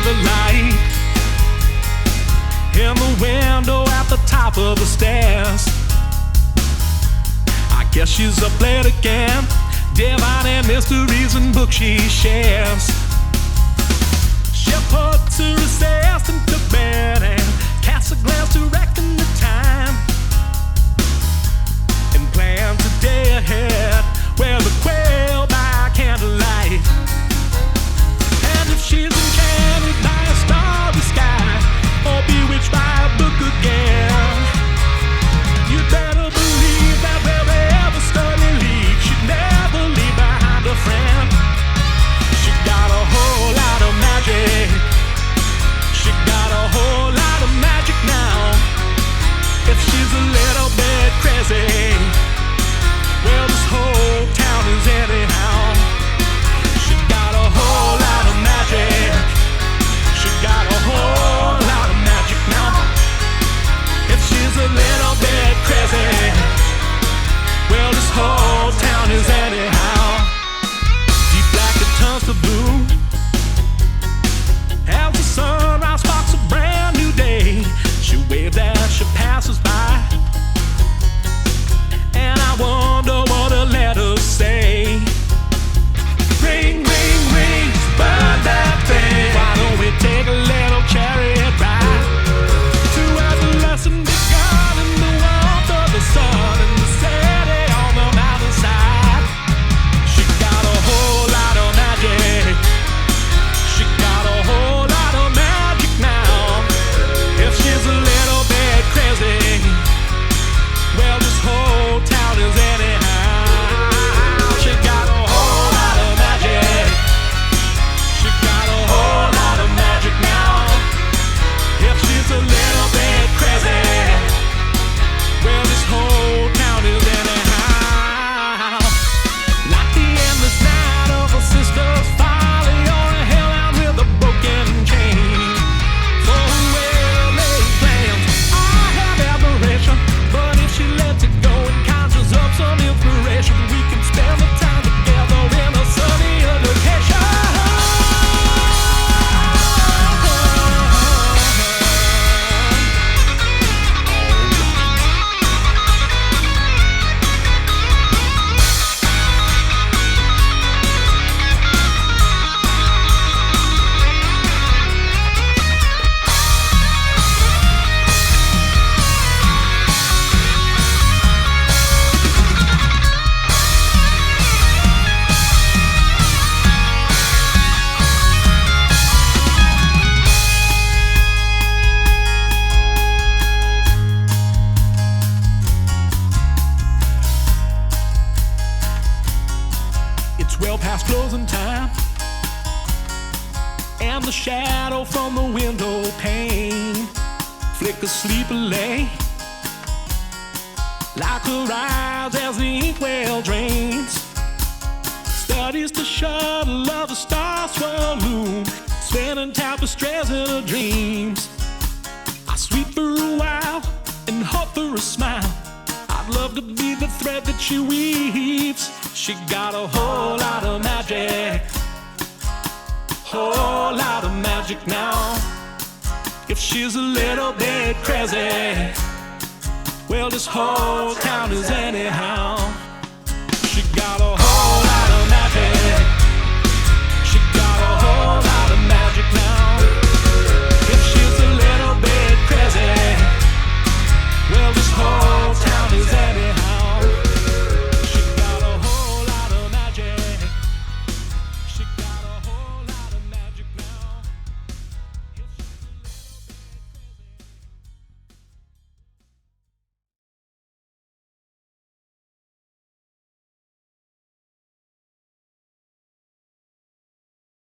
the light in the window at the top of the stairs. I guess she's up late again, divining mysteries and books she shares. She puts her assistant to bed and casts a glance to reckon the time and plans a day ahead where the quail by candlelight. And if she's enchanted by a starry sky or bewitched by a book again, you better believe that wherever story leads, she'd never leave behind a friend. She got a whole lot of magic. She got a whole lot of magic now. If she's a little bit crazy, well, this whole town is anyhow. She got a whole lot of magic. She got a whole lot of magic now. If she's a little bit crazy, well, this whole town is anyhow. Deep black it turns to blue as the sunrise sparks a brand new day. She waves as she passes by, and I wonder what her letters say. Ring, ring, ring, burn that thing. Why don't we take a little chariot ride to where the lesson begun in the warmth of the sun and the city on the mountainside? She got a whole lot of magic. She got a whole lot of magic now. If she's a little bit crazy, well, this whole town is anyhow. She got a whole lot of magic. She got a whole lot of magic now. If she's a little bit crazy, well, this whole town is anyhow. Like the endless night of a sister's folly or a hellhound with a broken chain. For well-laid plans, I have admiration, but if she lets it go and conjures up some inspiration, we can spend the time together in a sunnier location. It's well past closing time, and the shadow from the window pane flickers sleepily like her eyes as the inkwell drains. Studies to shuttle of a star-swirl moon, spinning tapestries in her dreams. I sweep for a while and hope for a smile. I'd love to be the thread that she weaves. She got a whole lot of magic, whole lot of magic now. If she's a little bit crazy, well, this whole town is anyhow.